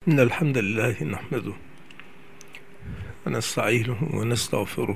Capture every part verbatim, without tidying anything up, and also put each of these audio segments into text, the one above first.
إن الحمد لله نحمده ونستعينه ونستغفره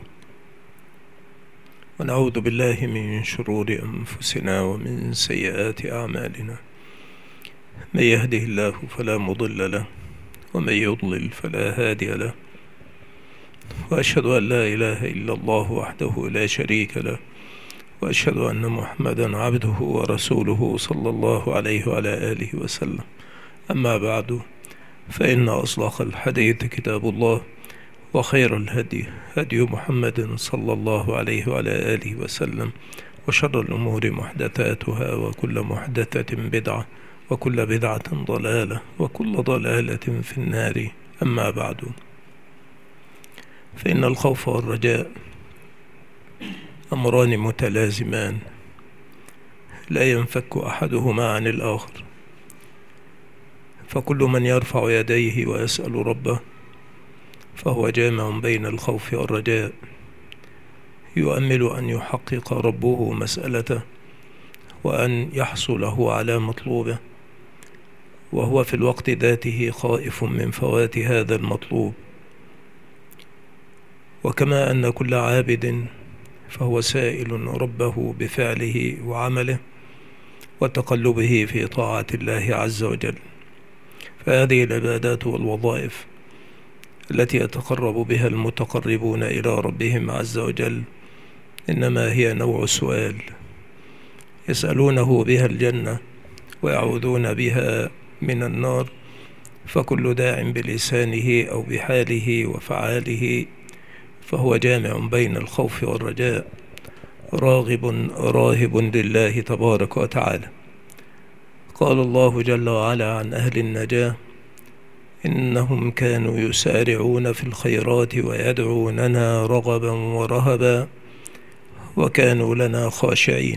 ونعوذ بالله من شرور أنفسنا ومن سيئات أعمالنا. من يهده الله فلا مضل له ومن يضلل فلا هادي له، وأشهد أن لا إله إلا الله وحده لا شريك له، وأشهد أن محمدا عبده ورسوله صلى الله عليه وعلى آله وسلم. أما بعد، فإن أصدق الحديث كتاب الله، وخير الهدي هدي محمد صلى الله عليه وعلى آله وسلم، وشر الأمور محدثاتها، وكل محدثة بدعة، وكل بدعة ضلالة، وكل ضلالة في النار. أما بعد، فإن الخوف والرجاء أمران متلازمان لا ينفك أحدهما عن الآخر، فكل من يرفع يديه ويسأل ربه فهو جامع بين الخوف والرجاء، يؤمل أن يحقق ربه مسألته وأن يحصل له على مطلوبه، وهو في الوقت ذاته خائف من فوات هذا المطلوب. وكما أن كل عابد فهو سائل ربه بفعله وعمله وتقلبه في طاعة الله عز وجل، فهذه العبادات والوظائف التي يتقرب بها المتقربون إلى ربهم عز وجل إنما هي نوع سؤال يسألونه بها الجنة ويعوذون بها من النار، فكل داع بلسانه أو بحاله وفعاله فهو جامع بين الخوف والرجاء، راغب راهب لله تبارك وتعالى. قال الله جل وعلا عن أهل النجاة: إنهم كانوا يسارعون في الخيرات ويدعوننا رغبا ورهبا وكانوا لنا خاشعين.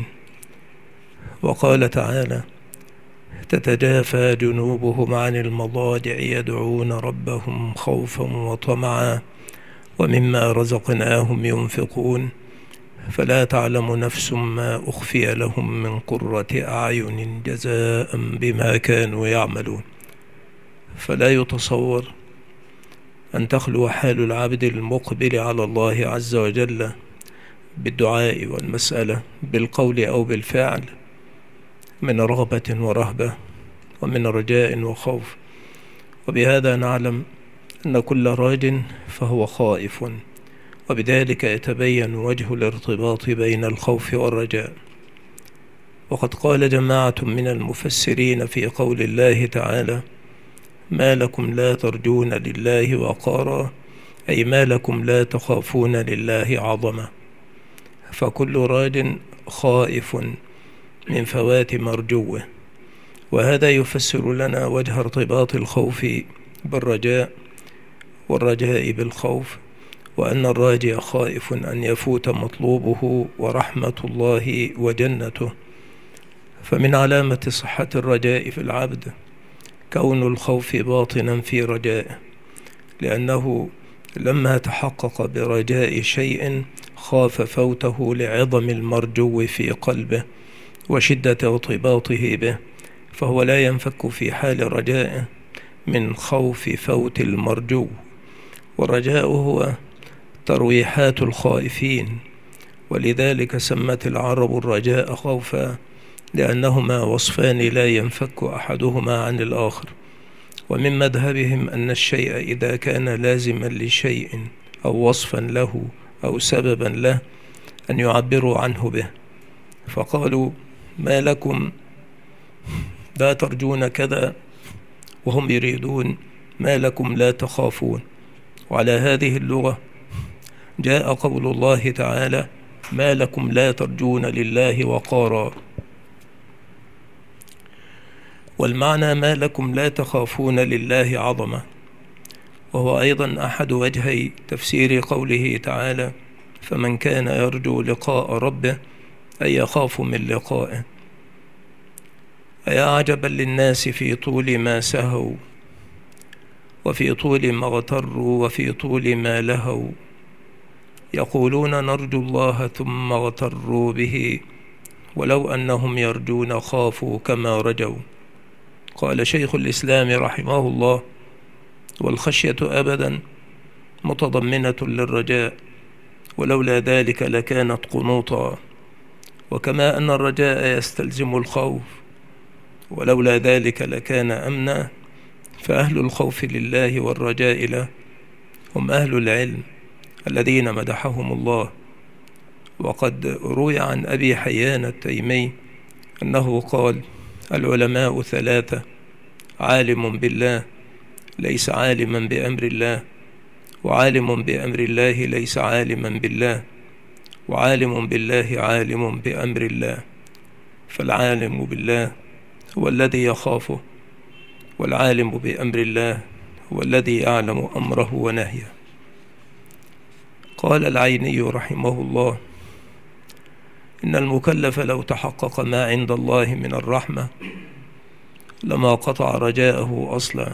وقال تعالى: تتجافى جنوبهم عن المضاجع يدعون ربهم خوفا وطمعا ومما رزقناهم ينفقون فلا تعلم نفس ما أخفي لهم من قرة أعين جزاء بما كانوا يعملون. فلا يتصور أن تخلو حال العبد المقبل على الله عز وجل بالدعاء والمسألة بالقول أو بالفعل من رغبة ورهبة ومن رجاء وخوف. وبهذا نعلم أن كل راج فهو خائف، وبذلك يتبين وجه الارتباط بين الخوف والرجاء. وقد قال جماعة من المفسرين في قول الله تعالى: ما لكم لا ترجون لله وقارا، أي ما لكم لا تخافون لله عظمة. فكل راج خائف من فوات مرجوه، وهذا يفسر لنا وجه ارتباط الخوف بالرجاء والرجاء بالخوف، وأن الراجي خائف أن يفوت مطلوبه ورحمة الله وجنته. فمن علامة صحة الرجاء في العبد كون الخوف باطنا في رجائه، لأنه لما تحقق برجاء شيء خاف فوته لعظم المرجو في قلبه وشدة ارتباطه به، فهو لا ينفك في حال رجائه من خوف فوت المرجو. والرجاء هو ترويحات الخائفين، ولذلك سمت العرب الرجاء خوفا، لأنهما وصفان لا ينفك أحدهما عن الآخر. ومن مذهبهم أن الشيء إذا كان لازما لشيء أو وصفا له أو سببا له أن يعبروا عنه به، فقالوا: ما لكم لا ترجون كذا، وهم يريدون ما لكم لا تخافون. وعلى هذه اللغة جاء قول الله تعالى: ما لكم لا ترجون لله وقارا. والمعنى ما لكم لا تخافون لله عظمة، وهو أيضا أحد وجهي تفسير قوله تعالى: فمن كان يرجو لقاء ربه أي يخاف من لقائه. أيا عجبا للناس في طول ما سهوا، وفي طول ما اغتروا، وفي طول ما لهوا، يقولون نرجو الله ثم اغتروا به، ولو أنهم يرجون خافوا كما رجوا. قال شيخ الإسلام رحمه الله: والخشية أبدا متضمنة للرجاء، ولولا ذلك لكانت قنوطا. وكما أن الرجاء يستلزم الخوف، ولولا ذلك لكان أمنا، فأهل الخوف لله والرجاء له هم أهل العلم الذين مدحهم الله. وقد روي عن أبي حيان التيمي أنه قال: العلماء ثلاثة: عالم بالله ليس عالما بأمر الله، وعالم بأمر الله ليس عالما بالله، وعالم بالله عالم بأمر الله. فالعالم بالله هو الذي يخافه، والعالم بأمر الله هو الذي يعلم أمره ونهيه. قال العيني رحمه الله: إن المكلف لو تحقق ما عند الله من الرحمة لما قطع رجاءه أصلا،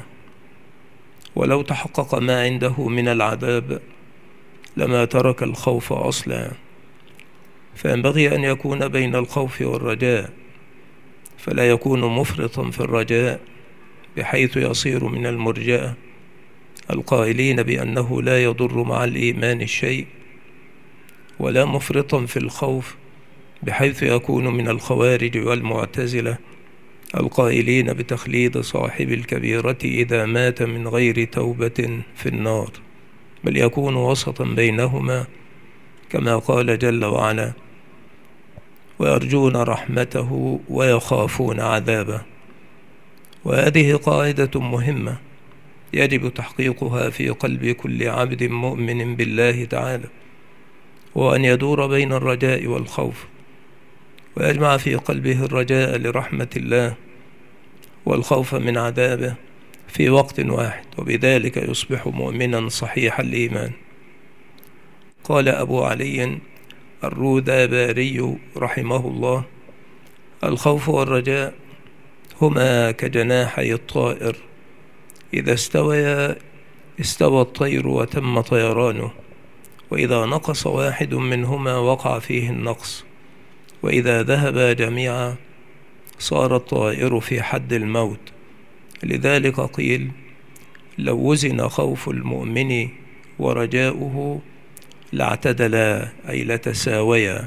ولو تحقق ما عنده من العذاب لما ترك الخوف أصلا. فينبغي أن يكون بين الخوف والرجاء، فلا يكون مفرطا في الرجاء بحيث يصير من المرجئة القائلين بأنه لا يضر مع الإيمان الشيء، ولا مفرطا في الخوف بحيث يكون من الخوارج والمعتزلة القائلين بتخليد صاحب الكبيرة إذا مات من غير توبة في النار، بل يكون وسطا بينهما كما قال جل وعلا: ويرجون رحمته ويخافون عذابه. وهذه قاعدة مهمة يجب تحقيقها في قلب كل عبد مؤمن بالله تعالى، وأن يدور بين الرجاء والخوف، ويجمع في قلبه الرجاء لرحمة الله والخوف من عذابه في وقت واحد، وبذلك يصبح مؤمنا صحيح الإيمان. قال أبو علي الروذاباري رحمه الله: الخوف والرجاء هما كجناحي الطائر، إذا استويا استوى الطير وتم طيرانه، وإذا نقص واحد منهما وقع فيه النقص، وإذا ذهبا جميعا صار الطائر في حد الموت. لذلك قيل: لو وزن خوف المؤمن ورجاؤه لاعتدلا، أي لتساويا.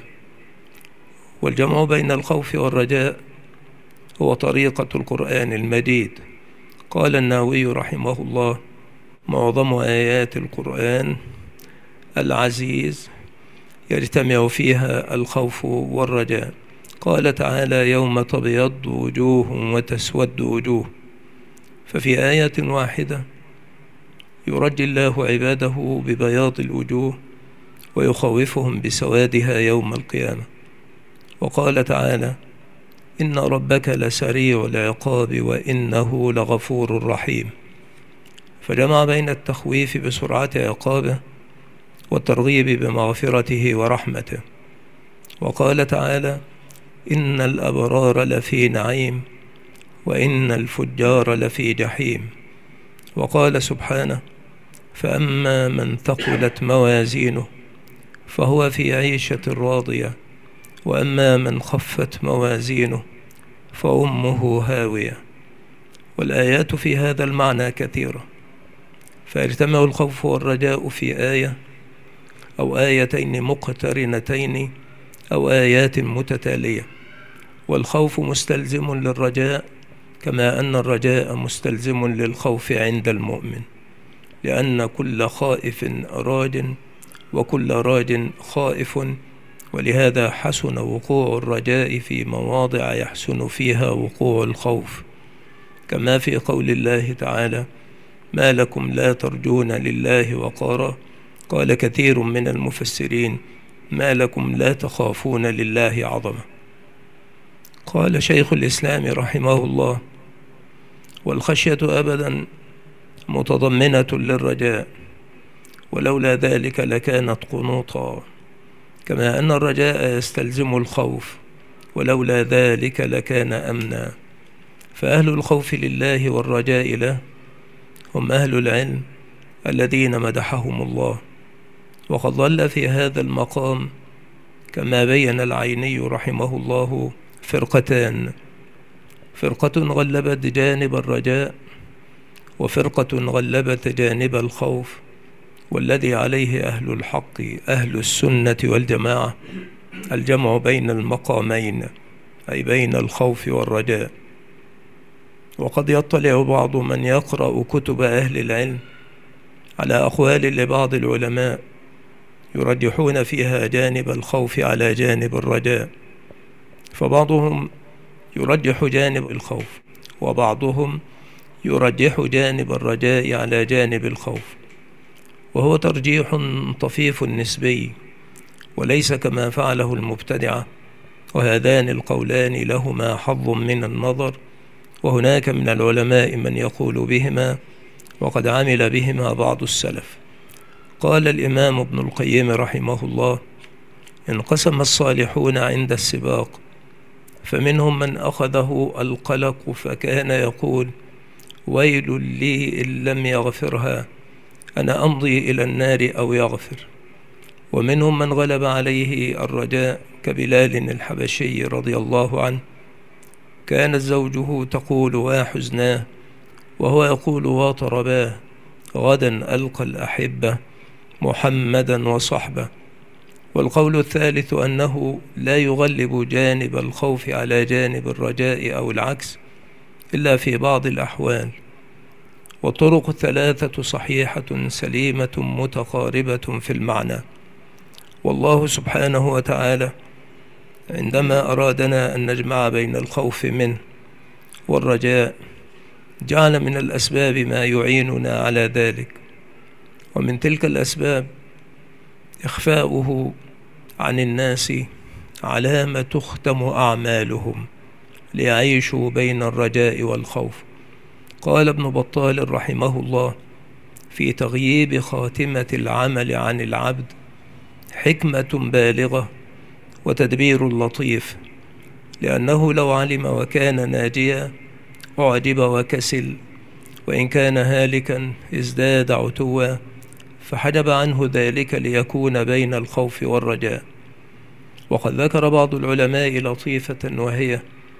والجمع بين الخوف والرجاء هو طريقة القرآن المجيد. قال النووي رحمه الله: معظم آيات القرآن العزيز يجتمع فيها الخوف والرجاء. قال تعالى: يوم تبيض وجوه وتسود وجوه. ففي آية واحدة يرجي الله عباده ببياض الوجوه ويخوفهم بسوادها يوم القيامة. وقال تعالى: إن ربك لسريع العقاب وإنه لغفور رحيم. فجمع بين التخويف بسرعة عقابه والترغيب بمغفرته ورحمته. وقال تعالى: إن الأبرار لفي نعيم وإن الفجار لفي جحيم. وقال سبحانه: فأما من ثقلت موازينه فهو في عيشة راضية، وأما من خفت موازينه فأمه هاوية. والآيات في هذا المعنى كثيرة، فيجتمع الخوف والرجاء في آية أو آيتين مقترنتين أو آيات متتالية. والخوف مستلزم للرجاء كما أن الرجاء مستلزم للخوف عند المؤمن، لأن كل خائف راج وكل راج خائف، ولهذا حسن وقوع الرجاء في مواضع يحسن فيها وقوع الخوف، كما في قول الله تعالى: ما لكم لا ترجون لله وقارا. قال كثير من المفسرين: ما لكم لا تخافون لله عظمة. قال شيخ الإسلام رحمه الله: والخشية أبدا متضمنة للرجاء، ولولا ذلك لكانت قنوطا، كما أن الرجاء يستلزم الخوف، ولولا ذلك لكان أمنا. فأهل الخوف لله والرجاء له هم أهل العلم الذين مدحهم الله. وقد ظل في هذا المقام كما بين العيني رحمه الله فرقتان: فرقة غلبت جانب الرجاء، وفرقة غلبت جانب الخوف، والذي عليه أهل الحق أهل السنة والجماعة الجمع بين المقامين، أي بين الخوف والرجاء. وقد يطلع بعض من يقرأ كتب أهل العلم على أقوال لبعض العلماء يرجحون فيها جانب الخوف على جانب الرجاء، فبعضهم يرجح جانب الخوف، وبعضهم يرجح جانب الرجاء على جانب الخوف، وهو ترجيح طفيف نسبي وليس كما فعله المبتدعة، وهذان القولان لهما حظ من النظر، وهناك من العلماء من يقول بهما، وقد عمل بهما بعض السلف. قال الإمام ابن القيم رحمه الله: انقسم الصالحون عند السباق، فمنهم من أخذه القلق فكان يقول: ويل لي إن لم يغفرها، أنا أمضي إلى النار أو يغفر. ومنهم من غلب عليه الرجاء كبلال الحبشي رضي الله عنه، كانت زوجه تقول وحزناه وهو يقول وطرباه: غدا ألقى الأحبة محمدا وصحبه. والقول الثالث أنه لا يغلب جانب الخوف على جانب الرجاء أو العكس إلا في بعض الأحوال. والطرق الثلاثة صحيحة سليمة متقاربة في المعنى. والله سبحانه وتعالى عندما أرادنا أن نجمع بين الخوف منه والرجاء جعل من الأسباب ما يعيننا على ذلك، ومن تلك الأسباب إخفاؤه عن الناس على ما تختم أعمالهم ليعيشوا بين الرجاء والخوف. قال ابن بطال رحمه الله في تغييب خاتمة العمل عن العبد: حكمة بالغة وتدبير لطيف، لأنه لو علم وكان ناجيا أعجب وكسل، وإن كان هالكا ازداد عتوا، فحجب عنه ذلك ليكون بين الخوف والرجاء. وقد ذكر بعض العلماء لطيفة، وهي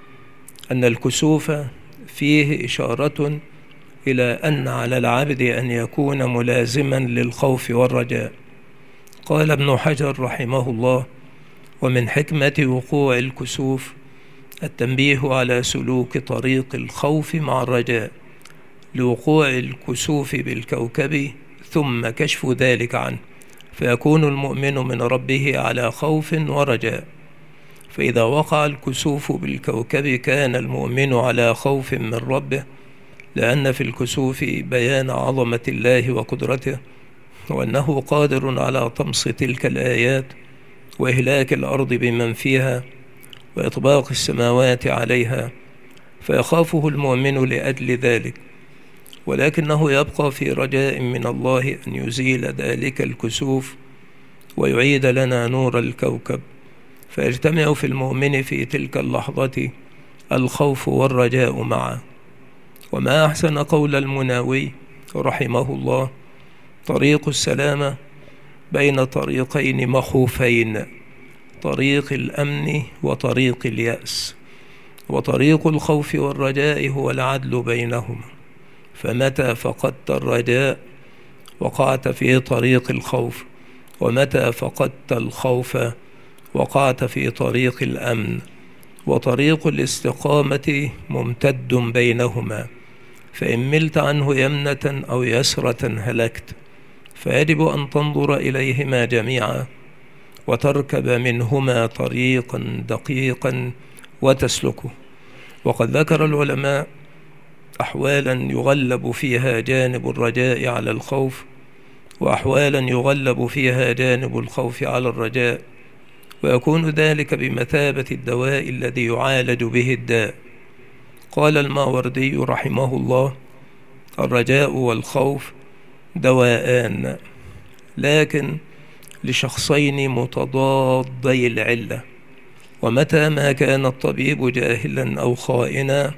أن الكسوف فيه إشارة إلى أن على العبد أن يكون ملازما للخوف والرجاء. قال ابن حجر رحمه الله: ومن حكمة وقوع الكسوف التنبيه على سلوك طريق الخوف مع الرجاء، لوقوع الكسوف بالكوكب ثم كشف ذلك عنه، فيكون المؤمن من ربه على خوف ورجاء. فإذا وقع الكسوف بالكوكب كان المؤمن على خوف من ربه، لأن في الكسوف بيان عظمة الله وقدرته، وأنه قادر على طمس تلك الآيات وإهلاك الأرض بمن فيها وإطباق السماوات عليها، فيخافه المؤمن لأجل ذلك، ولكنه يبقى في رجاء من الله أن يزيل ذلك الكسوف ويعيد لنا نور الكوكب، فيجتمع في المؤمن في تلك اللحظة الخوف والرجاء معا. وما أحسن قول المناوي رحمه الله: طريق السلامة بين طريقين مخوفين، طريق الأمن وطريق اليأس، وطريق الخوف والرجاء هو العدل بينهما، فمتى فقدت الرجاء وقعت في طريق الخوف، ومتى فقدت الخوف وقعت في طريق الأمن، وطريق الاستقامة ممتد بينهما، فإن ملت عنه يمنة أو يسرة هلكت، فيجب أن تنظر إليهما جميعا وتركب منهما طريقا دقيقا وتسلكه. وقد ذكر العلماء أحوالا يغلب فيها جانب الرجاء على الخوف، وأحوالا يغلب فيها جانب الخوف على الرجاء، ويكون ذلك بمثابة الدواء الذي يعالج به الداء. قال الماوردي رحمه الله: الرجاء والخوف دواءان، لكن لشخصين متضادي العلة، ومتى ما كان الطبيب جاهلا أو خائنا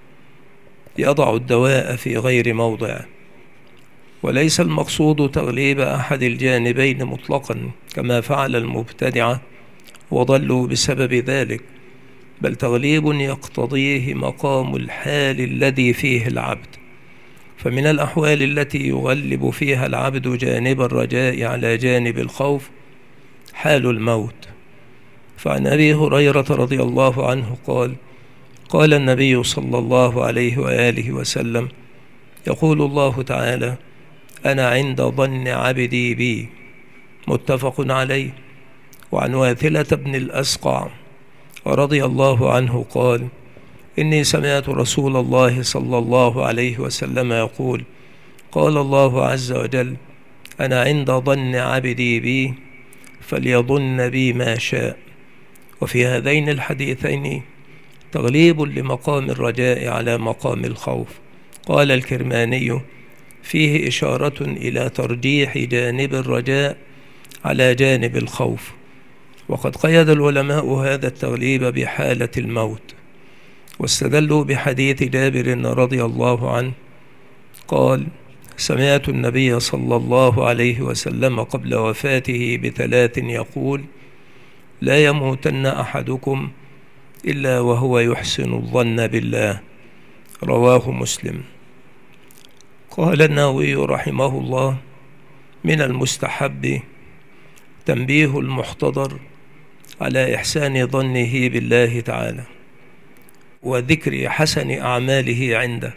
يضع الدواء في غير موضعه. وليس المقصود تغليب أحد الجانبين مطلقا كما فعل المبتدعة وضلوا بسبب ذلك، بل تغليب يقتضيه مقام الحال الذي فيه العبد. فمن الأحوال التي يغلب فيها العبد جانب الرجاء على جانب الخوف حال الموت. فعن أبي هريرة رضي الله عنه قال: قال النبي صلى الله عليه وآله وسلم: يقول الله تعالى: أنا عند ظن عبدي بي، متفق عليه. وعن واثلة بن الأسقع رضي الله عنه قال: إني سمعت رسول الله صلى الله عليه وسلم يقول: قال الله عز وجل: أنا عند ظن عبدي بي فليظن بي ما شاء. وفي هذين الحديثين تغليب لمقام الرجاء على مقام الخوف. قال الكرماني: فيه إشارة إلى ترجيح جانب الرجاء على جانب الخوف. وقد قيد العلماء هذا التغليب بحالة الموت، واستدلوا بحديث جابر رضي الله عنه قال: سمعت النبي صلى الله عليه وسلم قبل وفاته بثلاث يقول: لا يموتن أحدكم إلا وهو يحسن الظن بالله. رواه مسلم. قال النووي رحمه الله: من المستحب تنبيه المحتضر على إحسان ظنه بالله تعالى وذكر حسن أعماله عنده،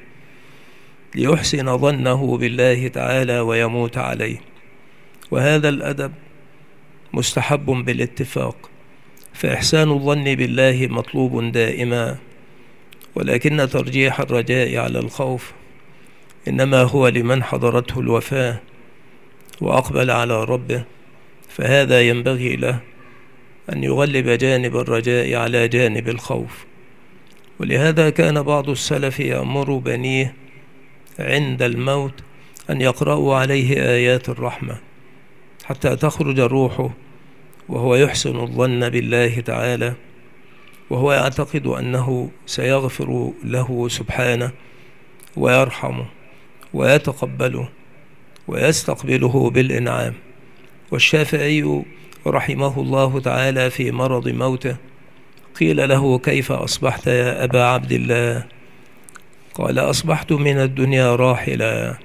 ليحسن ظنه بالله تعالى ويموت عليه. وهذا الأدب مستحب بالاتفاق، فإحسان الظن بالله مطلوب دائما، ولكن ترجيح الرجاء على الخوف إنما هو لمن حضرته الوفاة وأقبل على ربه، فهذا ينبغي له أن يغلب جانب الرجاء على جانب الخوف. ولهذا كان بعض السلف يأمر بنيه عند الموت أن يقرأوا عليه آيات الرحمة حتى تخرج روحه وهو يحسن الظن بالله تعالى، وهو يعتقد أنه سيغفر له سبحانه ويرحمه ويتقبله ويستقبله بالإنعام. والشافعي رحمه الله تعالى في مرض موته قيل له: كيف أصبحت يا أبا عبد الله؟ قال: أصبحت من الدنيا راحلا،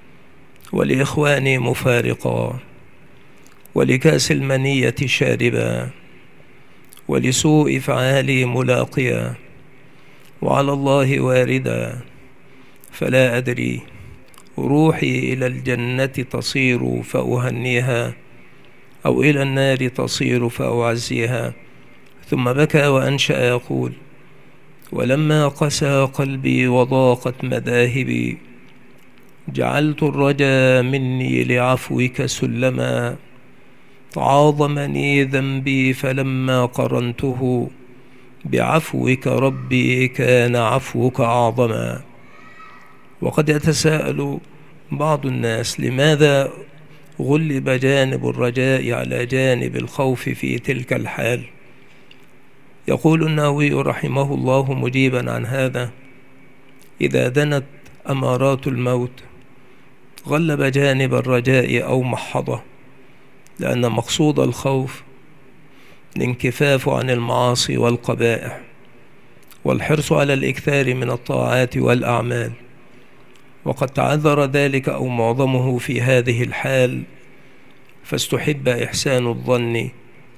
ولإخواني مفارقا، ولكاس المنية شاربا، ولسوء فعالي ملاقيا، وعلى الله واردا، فلا أدري روحي إلى الجنة تصير فأهنيها أو إلى النار تصير فأعزيها. ثم بكى وأنشأ يقول: ولما قسى قلبي وضاقت مذاهبي جعلت الرجا مني لعفوك سلما، تعاظمني ذنبي فلما قرنته بعفوك ربي كان عفوك أعظما. وقد يتساءل بعض الناس: لماذا غلب جانب الرجاء على جانب الخوف في تلك الحال؟ يقول النووي رحمه الله مجيبا عن هذا: إذا دنت أمارات الموت غلب جانب الرجاء أو محضه، لأن مقصود الخوف الانكفاف عن المعاصي والقبائح والحرص على الإكثار من الطاعات والأعمال. وقد تعذر ذلك أو معظمه في هذه الحال، فاستحب إحسان الظن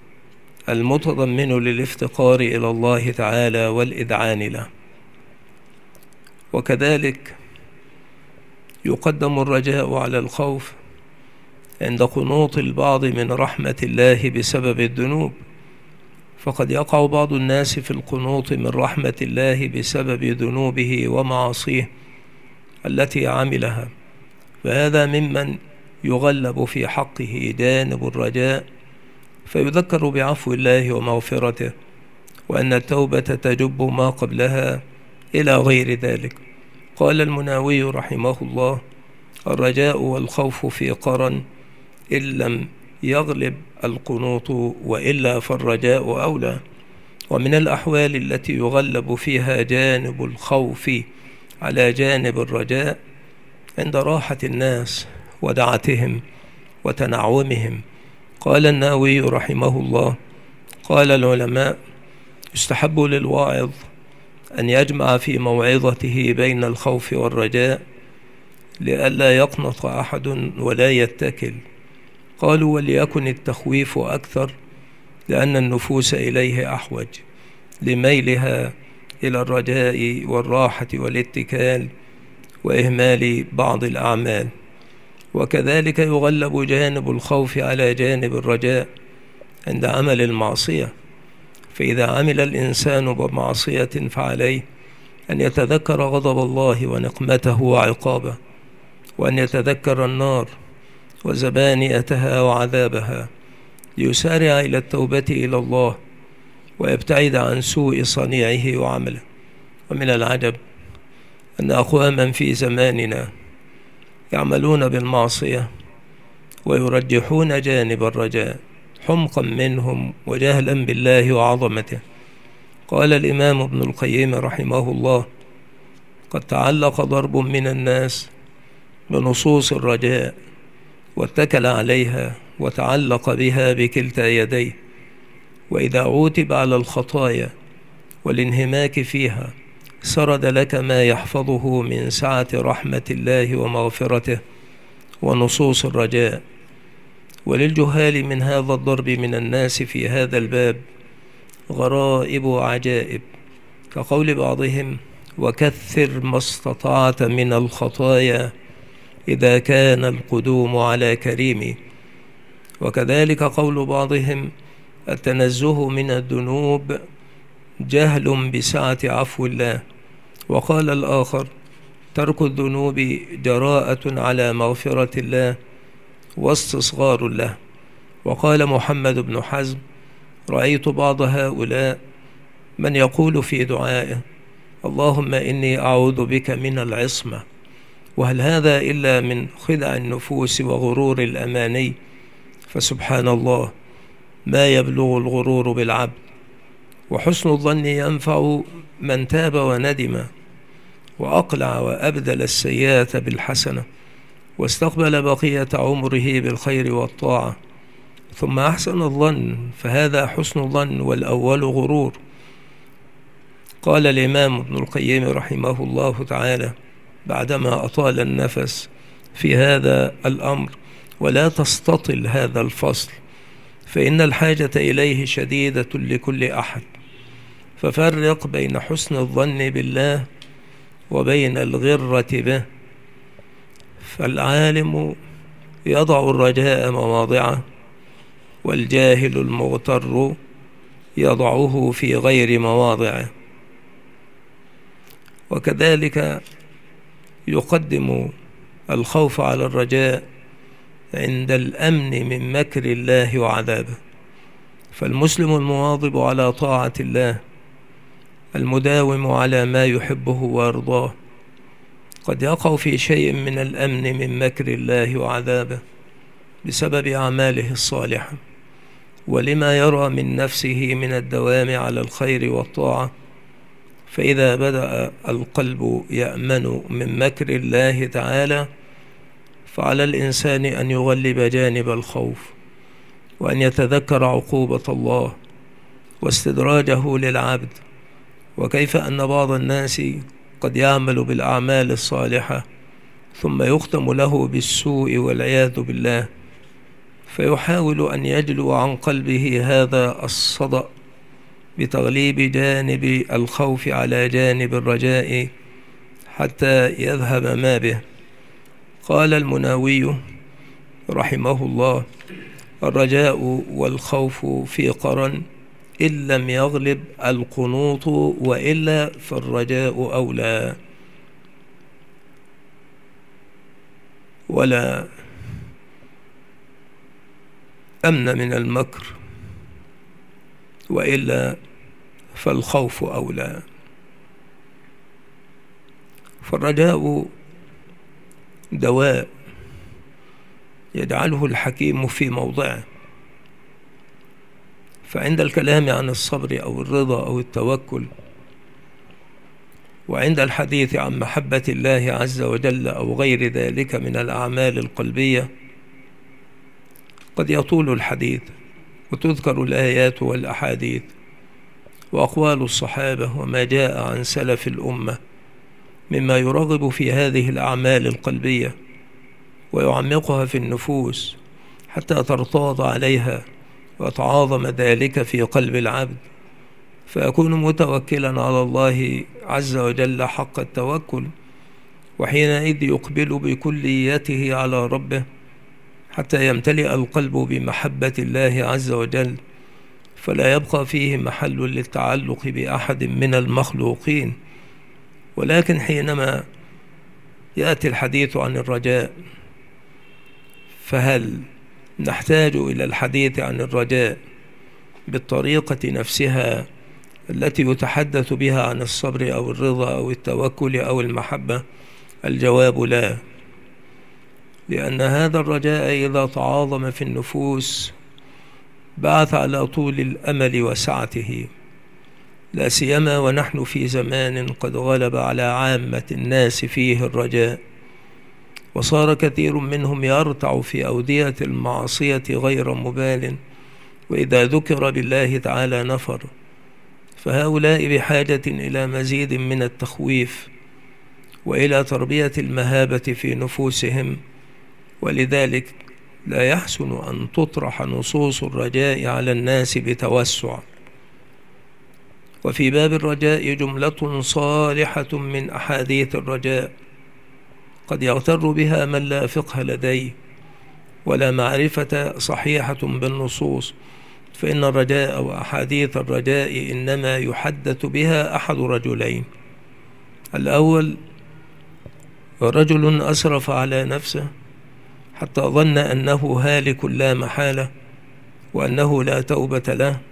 المتضمن للافتقار إلى الله تعالى والإذعان له. وكذلك يقدم الرجاء على الخوف عند قنوط البعض من رحمة الله بسبب الذنوب، فقد يقع بعض الناس في القنوط من رحمة الله بسبب ذنوبه ومعاصيه التي عملها، فهذا ممن يغلب في حقه جانب الرجاء، فيذكر بعفو الله ومغفرته، وأن التوبة تجب ما قبلها إلى غير ذلك. قال المناوي رحمه الله: الرجاء والخوف في قرن إن لم يغلب القنوط، وإلا فالرجاء أولى. ومن الأحوال التي يغلب فيها جانب الخوف على جانب الرجاء عند راحة الناس ودعتهم وتنعمهم. قال النووي رحمه الله: قال العلماء: يستحب للواعظ أن يجمع في موعظته بين الخوف والرجاء، لئلا يقنط أحد ولا يتكل. قالوا: وليكن التخويف أكثر، لأن النفوس إليه أحوج، لميلها إلى الرجاء والراحة والاتكال وإهمال بعض الأعمال. وكذلك يغلب جانب الخوف على جانب الرجاء عند عمل المعصية، فإذا عمل الإنسان بمعصية فعليه أن يتذكر غضب الله ونقمته وعقابه، وأن يتذكر النار وزبانيتها وعذابها، ليسارع إلى التوبة إلى الله ويبتعد عن سوء صنيعه وعمله. ومن العجب أن أقواما في زماننا يعملون بالمعصية ويرجحون جانب الرجاء حمقا منهم وجهلا بالله وعظمته. قال الإمام ابن القيم رحمه الله: قد تعلق ضرب من الناس بنصوص الرجاء واتكل عليها وتعلق بها بكلتا يديه، وإذا عوتب على الخطايا والانهماك فيها سرد لك ما يحفظه من سعة رحمة الله ومغفرته ونصوص الرجاء. وللجهال من هذا الضرب من الناس في هذا الباب غرائب وعجائب، كقول بعضهم: وكثر ما استطعت من الخطايا إذا كان القدوم على كريم. وكذلك قول بعضهم: التنزه من الذنوب جهل بسعة عفو الله. وقال الآخر: ترك الذنوب جراءة على مغفرة الله واستصغار له. وقال محمد بن حزم: رأيت بعض هؤلاء من يقول في دعائه: اللهم إني أعوذ بك من العصمة. وهل هذا إلا من خدع النفوس وغرور الأماني؟ فسبحان الله، ما يبلغ الغرور بالعبد. وحسن الظن ينفع من تاب وندم وأقلع وأبدل السيئة بالحسنة واستقبل بقية عمره بالخير والطاعة، ثم أحسن الظن، فهذا حسن الظن، والأول غرور. قال الإمام ابن القيم رحمه الله تعالى بعدما أطال النفس في هذا الأمر: ولا تستطل هذا الفصل، فإن الحاجة إليه شديدة لكل أحد، ففرق بين حسن الظن بالله وبين الغرة به. فالعالم يضع الرجاء مواضعه، والجاهل المغتر يضعه في غير مواضعه. وكذلك يقدم الخوف على الرجاء عند الأمن من مكر الله وعذابه. فالمسلم المواظب على طاعة الله المداوم على ما يحبه ويرضاه قد يقع في شيء من الأمن من مكر الله وعذابه بسبب أعماله الصالحة، ولما يرى من نفسه من الدوام على الخير والطاعة. فإذا بدأ القلب يأمن من مكر الله تعالى فعلى الإنسان أن يغلب جانب الخوف، وأن يتذكر عقوبة الله واستدراجه للعبد، وكيف أن بعض الناس قد يعمل بالأعمال الصالحة ثم يختم له بالسوء والعياذ بالله، فيحاول أن يجلو عن قلبه هذا الصدأ بتغليب جانب الخوف على جانب الرجاء حتى يذهب ما به. قال المناوي رحمه الله: الرجاء والخوف في قرن، إن لم يغلب القنوط، وإلا فالرجاء أولى. ولا أمن من المكر، وإلا فالخوف أولى. فالرجاء دواء يجعله الحكيم في موضعه. فعند الكلام عن الصبر أو الرضا أو التوكل، وعند الحديث عن محبة الله عز وجل أو غير ذلك من الأعمال القلبية، قد يطول الحديث وتذكر الآيات والأحاديث وأقوال الصحابة وما جاء عن سلف الأمة مما يرغب في هذه الأعمال القلبية ويعمقها في النفوس حتى ترتاض عليها وتعاظم ذلك في قلب العبد، فيكون متوكلا على الله عز وجل حق التوكل، وحينئذ يقبل بكليته على ربه حتى يمتلئ القلب بمحبة الله عز وجل، فلا يبقى فيه محل للتعلق بأحد من المخلوقين. ولكن حينما يأتي الحديث عن الرجاء، فهل نحتاج إلى الحديث عن الرجاء بالطريقة نفسها التي يتحدث بها عن الصبر أو الرضا أو التوكل أو المحبة؟ الجواب لا، لأن هذا الرجاء إذا تعاظم في النفوس بعث على طول الأمل وسعته، لا سيما ونحن في زمان قد غلب على عامة الناس فيه الرجاء، وصار كثير منهم يرتع في أودية المعصية غير مبال، وإذا ذكر بالله تعالى نفر. فهؤلاء بحاجة إلى مزيد من التخويف وإلى تربية المهابة في نفوسهم، ولذلك لا يحسن أن تطرح نصوص الرجاء على الناس بتوسع. وفي باب الرجاء جملة صالحة من أحاديث الرجاء قد يغتر بها من لا فقه لديه ولا معرفة صحيحة بالنصوص، فإن الرجاء وأحاديث الرجاء إنما يحدث بها أحد رجلين: الأول رجل أسرف على نفسه حتى ظن أنه هالك لا محالة وأنه لا توبة له،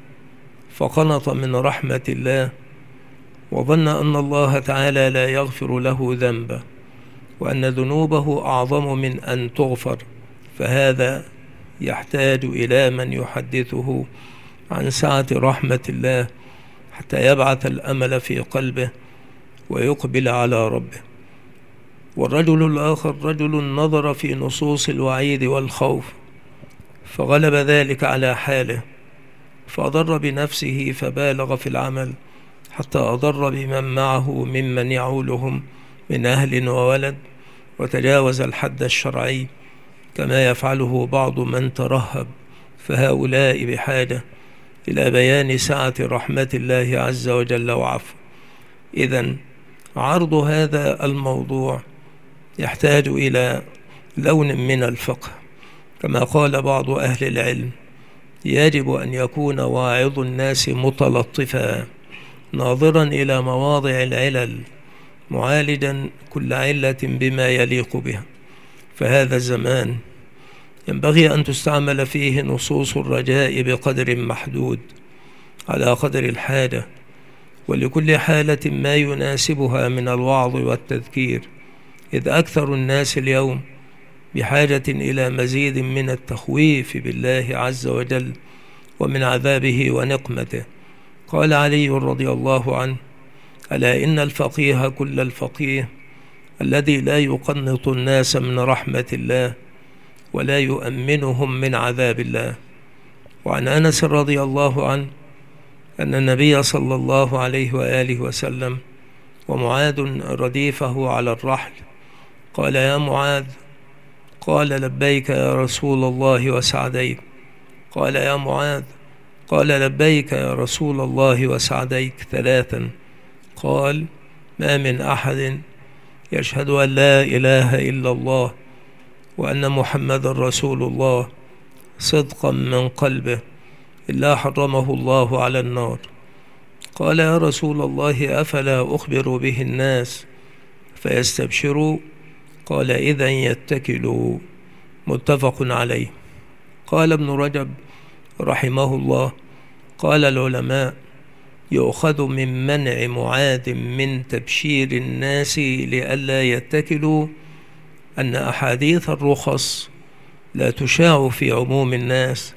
فقنط من رحمة الله وظن أن الله تعالى لا يغفر له ذنبه وأن ذنوبه أعظم من أن تغفر، فهذا يحتاج إلى من يحدثه عن سعة رحمة الله حتى يبعث الأمل في قلبه ويقبل على ربه. والرجل الآخر رجل نظر في نصوص الوعيد والخوف فغلب ذلك على حاله، فأضر بنفسه فبالغ في العمل حتى أضر بمن معه ممن يعولهم من أهل وولد، وتجاوز الحد الشرعي كما يفعله بعض من ترهب. فهؤلاء بحاجة إلى بيان سعة رحمة الله عز وجل وعفو. إذن عرض هذا الموضوع يحتاج إلى لون من الفقه، كما قال بعض أهل العلم: يجب أن يكون واعظ الناس متلطفا ناظرا إلى مواضع العلل معالجا كل علة بما يليق بها. فهذا الزمان ينبغي أن تستعمل فيه نصوص الرجاء بقدر محدود على قدر الحاجة، ولكل حالة ما يناسبها من الوعظ والتذكير، إذ أكثر الناس اليوم بحاجة إلى مزيد من التخويف بالله عز وجل ومن عذابه ونقمته. قال علي رضي الله عنه: ألا إن الفقيه كل الفقيه الذي لا يقنط الناس من رحمة الله ولا يؤمنهم من عذاب الله. وعن أنس رضي الله عنه أن النبي صلى الله عليه وآله وسلم ومعاذ رديفه على الرحل قال: يا معاذ. قال: لبيك يا رسول الله وسعديك. قال: يا معاذ. قال: لبيك يا رسول الله وسعديك ثلاثا. قال: ما من أحد يشهد أن لا إله إلا الله وأن محمد رسول الله صدقا من قلبه إلا حرمه الله على النار. قال: يا رسول الله أفلا أخبر به الناس فيستبشروا؟ قال: إذن يتكلوا. متفق عليه. قال ابن رجب رحمه الله: قال العلماء: يؤخذ من منع معاذ من تبشير الناس لئلا يتكلوا أن أحاديث الرخص لا تشاع في عموم الناس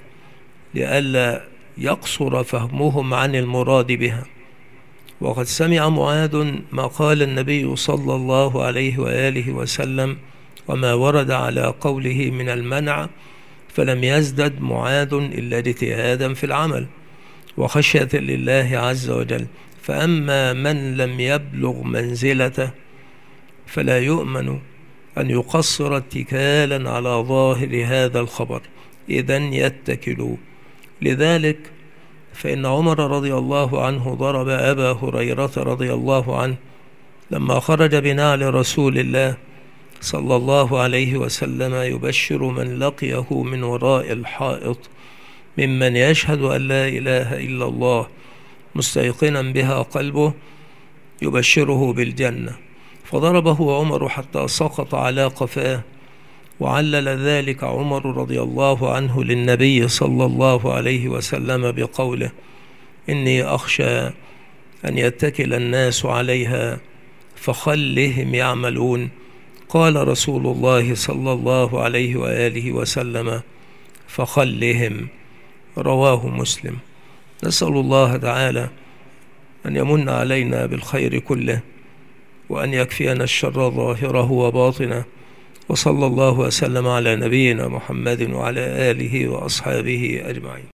لئلا يقصر فهمهم عن المراد بها. وقد سمع معاذ ما قال النبي صلى الله عليه وآله وسلم وما ورد على قوله من المنع، فلم يزدد معاذ إلا اجتهادا في العمل وخشية لله عز وجل. فأما من لم يبلغ منزلته فلا يؤمن أن يقصر اتكالا على ظاهر هذا الخبر، إذن يتكلوا. لذلك فإن عمر رضي الله عنه ضرب أبا هريرة رضي الله عنه لما خرج بنعل رسول الله صلى الله عليه وسلم يبشر من لقيه من وراء الحائط ممن يشهد أن لا إله إلا الله مستيقنا بها قلبه، يبشره بالجنة، فضربه عمر حتى سقط على قفاه، وعلل ذلك عمر رضي الله عنه للنبي صلى الله عليه وسلم بقوله: إني أخشى أن يتكل الناس عليها فخلهم يعملون. قال رسول الله صلى الله عليه وآله وسلم: فخلهم. رواه مسلم. نسأل الله تعالى أن يمن علينا بالخير كله، وأن يكفينا الشر ظاهره وباطنه، وصلى الله وسلم على نبينا محمد وعلى آله وأصحابه أجمعين.